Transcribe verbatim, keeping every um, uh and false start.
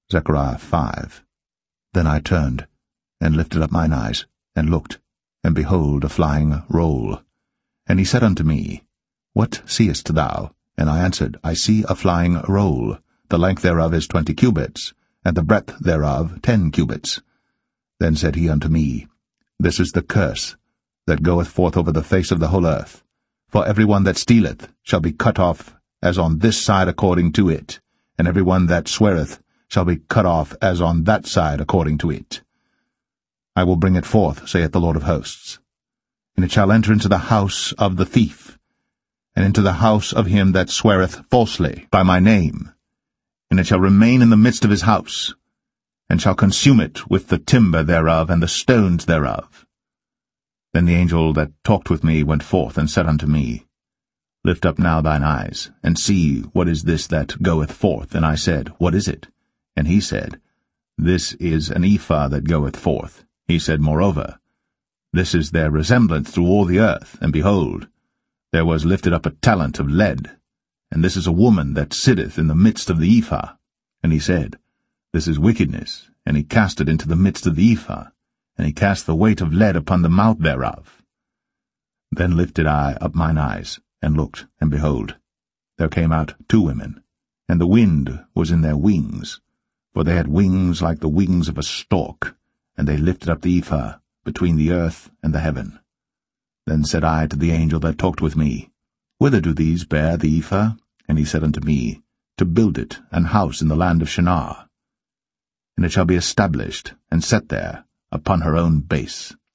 Zechariah five. Then I turned, and lifted up mine eyes, and looked, and behold a flying roll. And he said unto me, What seest thou? And I answered, I see a flying roll. The length thereof is twenty cubits, and the breadth thereof ten cubits. Then said he unto me, This is the curse that goeth forth over the face of the whole earth. For every one that stealeth shall be cut off as on this side according to it, and every one that sweareth shall be cut off as on that side according to it. I will bring it forth, saith the Lord of hosts. And it shall enter into the house of the thief, and into the house of him that sweareth falsely by my name, and it shall remain in the midst of his house, and shall consume it with the timber thereof and the stones thereof. Then the angel that talked with me went forth and said unto me, Lift up now thine eyes, and see what is this that goeth forth. And I said, What is it? And he said, This is an ephah that goeth forth. He said, Moreover, this is their resemblance through all the earth, and behold, there was lifted up a talent of lead, and this is a woman that sitteth in the midst of the ephah. And he said, This is wickedness, and he cast it into the midst of the ephah, and he cast the weight of lead upon the mouth thereof. Then lifted I up mine eyes, and looked, and behold, there came out two women, and the wind was in their wings, for they had wings like the wings of a stork, and they lifted up the ephah between the earth and the heaven. Then said I to the angel that talked with me, Whither do these bear the ephah? And he said unto me, To build it an house in the land of Shinar. And it shall be established, and set there, upon her own base.